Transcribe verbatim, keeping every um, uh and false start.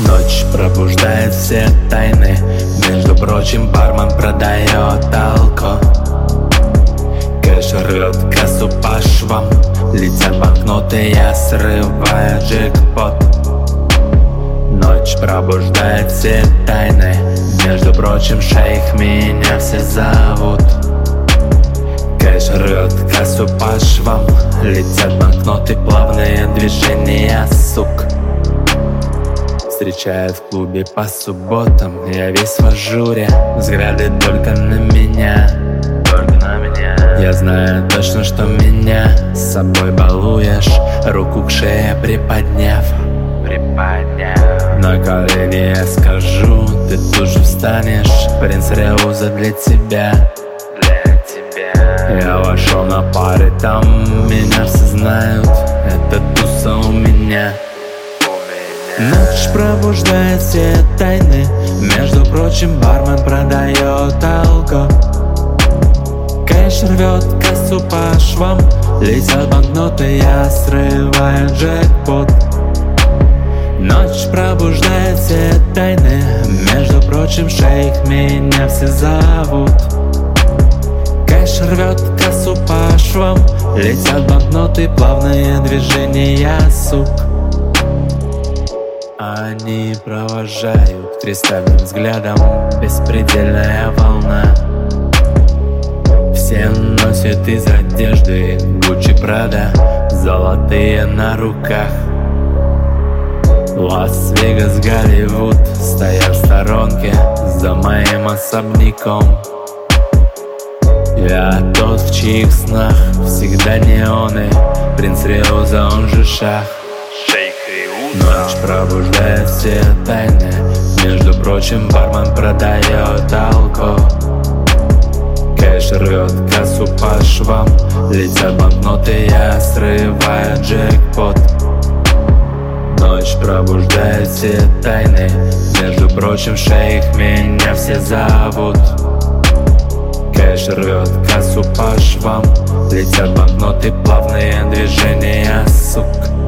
Ночь пробуждает все тайны. Между прочим, бармен продает алко. Кэш рвет кассу по швам. Летят банкноты, я срываю джекпот. Ночь пробуждает все тайны. Между прочим, шейх, меня все зовут. Кэш рвет кассу по швам. Летят банкноты, плавные движения, сук. Встречают в клубе по субботам. Я весь в ажуре, взгляды только на меня. Только на меня. Я знаю точно, что меня с собой балуешь, руку к шее приподняв. Приподняв. На колени я скажу, ты тут же встанешь. Принц Реуза для тебя. Для тебя. Я вошел на пары, там меня все знают. Это туса у меня. Ночь пробуждает все тайны. Между прочим, бармен продает алко. Кэш рвет кассу по швам. Летят банкноты, я срываю джекпот. Ночь пробуждает все тайны. Между прочим, шейх, меня все зовут. Кэш рвет кассу по швам. Летят банкноты, плавные движения, сук. Они провожают кристальным взглядом. Беспредельная волна. Все носят из одежды Гуччи, Прада, золотые на руках. Лас-Вегас, Голливуд, стоя в сторонке за моим особняком. Я тот, в чьих снах всегда неоны. Принц Реуза, он же Шах. Ночь пробуждает все тайны. Между прочим, бармен продает алко. Кэш рвет кассу по швам. Летят банкноты, я срываю джекпот. Ночь пробуждает все тайны. Между прочим, шейх, меня все зовут. Кэш рвет кассу по швам. Летят банкноты, плавные движения, сук.